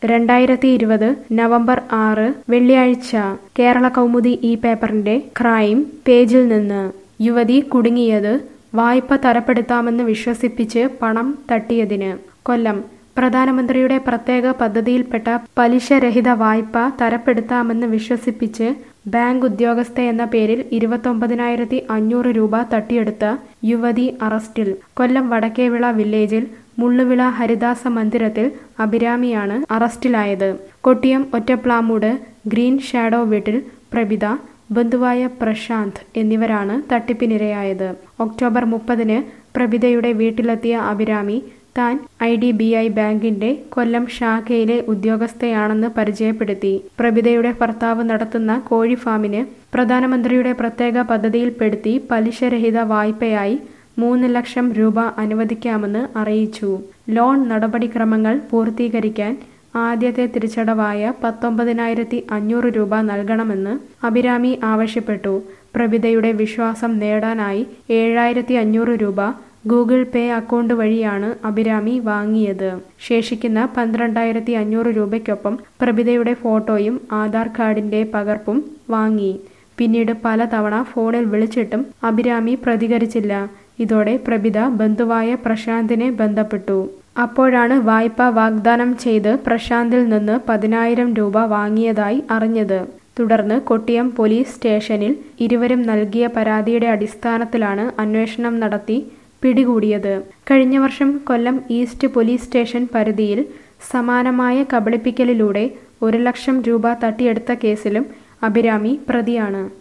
2020 November 6 വെള്ളിയാഴ്ച കേരള കൗമുദി ഈ പേപ്പറിന്റെ ക്രൈം പേജിൽ നിന്ന് യുവതി കുടുങ്ങിയത് വായ്പ തരപ്പെടുത്താമെന്ന് വിശ്വസിപ്പിച്ച് പണം തട്ടിയതിന്. കൊല്ലം പ്രധാനമന്ത്രിയുടെ പ്രത്യേക പദ്ധതിയിൽപ്പെട്ട പലിശരഹിത വായ്പ തരപ്പെടുത്താമെന്ന് വിശ്വസിപ്പിച്ച് ബാങ്ക് ഉദ്യോഗസ്ഥയെന്ന പേരിൽ 29,500 രൂപ തട്ടിയെടുത്ത യുവതി അറസ്റ്റിൽ. കൊല്ലം വടക്കേവിള വില്ലേജിൽ മുള്ളുവിള ഹരിദാസ മന്ദിരത്തിൽ അഭിരാമിയാണ് അറസ്റ്റിലായത്. കൊട്ടിയം ഒറ്റപ്ലാമൂട് ഗ്രീൻ ഷാഡോ വീട്ടിൽ പ്രഭിത, ബന്ധുവായ പ്രശാന്ത് എന്നിവരാണ് തട്ടിപ്പിനിരയായത്. ഒക്ടോബർ 30-ന് പ്രഭിതയുടെ വീട്ടിലെത്തിയ അഭിരാമി താൻ IDBI ബാങ്കിന്റെ കൊല്ലം ശാഖയിലെ ഉദ്യോഗസ്ഥയാണെന്ന് പരിചയപ്പെടുത്തി. പ്രഭിതയുടെ ഭർത്താവ് നടത്തുന്ന കോഴി ഫാമിന് പ്രധാനമന്ത്രിയുടെ പ്രത്യേക പദ്ധതിയിൽപ്പെടുത്തി പലിശരഹിത വായ്പയായി 3 ലക്ഷം രൂപ അനുവദിക്കാമെന്ന് അറിയിച്ചു. ലോൺ നടപടിക്രമങ്ങൾ പൂർത്തീകരിക്കാൻ ആദ്യത്തെ തിരിച്ചടവായ 19,500 രൂപ നൽകണമെന്ന് അഭിരാമി ആവശ്യപ്പെട്ടു. പ്രഭിതയുടെ വിശ്വാസം നേടാനായി 7,500 രൂപ ഗൂഗിൾ പേ അക്കൗണ്ട് വഴിയാണ് അഭിരാമി വാങ്ങിയത്. ശേഷിക്കുന്ന 12,500 രൂപയ്ക്കൊപ്പം പ്രഭിതയുടെ ഫോട്ടോയും ആധാർ കാർഡിന്റെ പകർപ്പും വാങ്ങി. പിന്നീട് പലതവണ ഫോണിൽ വിളിച്ചിട്ടും അഭിരാമി പ്രതികരിച്ചില്ല. ഇതോടെ പ്രഭിത ബന്ധുവായ പ്രശാന്തിനെ ബന്ധപ്പെട്ടു. അപ്പോഴാണ് വായ്പ വാഗ്ദാനം ചെയ്ത് പ്രശാന്തിൽ നിന്ന് 10,000 രൂപ വാങ്ങിയതായി അറിഞ്ഞത്. തുടർന്ന് കൊട്ടിയം പോലീസ് സ്റ്റേഷനിൽ ഇരുവരും നൽകിയ പരാതിയുടെ അടിസ്ഥാനത്തിലാണ് അന്വേഷണം നടത്തി പിടികൂടിയത്. കഴിഞ്ഞ വർഷം കൊല്ലം ഈസ്റ്റ് പോലീസ് സ്റ്റേഷൻ പരിധിയിൽ സമാനമായ കബളിപ്പിക്കലിലൂടെ 1 ലക്ഷം രൂപ തട്ടിയെടുത്ത കേസിലും അഭിരാമി പ്രതിയാണ്.